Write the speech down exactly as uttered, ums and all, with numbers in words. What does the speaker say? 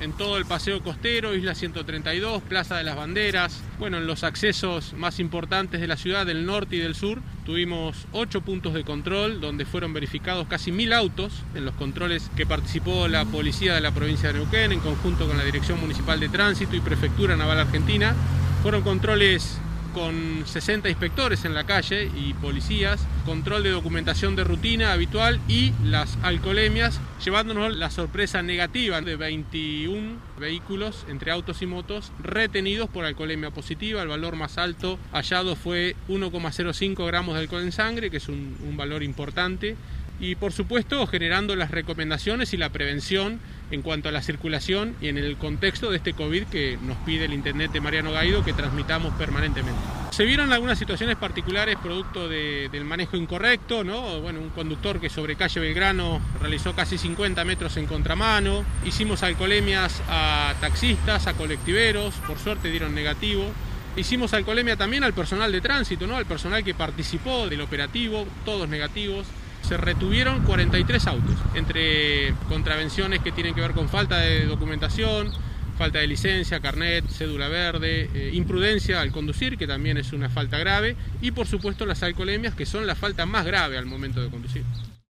en todo el paseo costero, Isla ciento treinta y dos, Plaza de las Banderas. Bueno, en los accesos más importantes de la ciudad, del norte y del sur, tuvimos ocho puntos de control donde fueron verificados casi mil autos en los controles que participó la policía de la provincia de Neuquén en conjunto con la Dirección Municipal de Tránsito y Prefectura Naval Argentina. Fueron controles con sesenta inspectores en la calle y policías, control de documentación de rutina habitual y las alcoholemias, llevándonos la sorpresa negativa de veintiún vehículos entre autos y motos retenidos por alcoholemia positiva. El valor más alto hallado fue uno coma cero cinco gramos de alcohol en sangre, que es un, un valor importante. Y por supuesto generando las recomendaciones y la prevención en cuanto a la circulación y en el contexto de este COVID que nos pide el intendente Mariano Gaido que transmitamos permanentemente. Se vieron algunas situaciones particulares producto de, del manejo incorrecto, ¿no? Bueno, un conductor que sobre calle Belgrano realizó casi cincuenta metros en contramano. Hicimos alcoholemias a taxistas, a colectiveros, por suerte dieron negativo. Hicimos alcoholemia también al personal de tránsito, ¿no? Al personal que participó del operativo, todos negativos. Se retuvieron cuarenta y tres autos, entre contravenciones que tienen que ver con falta de documentación, falta de licencia, carnet, cédula verde, eh, imprudencia al conducir, que también es una falta grave, y por supuesto las alcoholemias, que son la falta más grave al momento de conducir.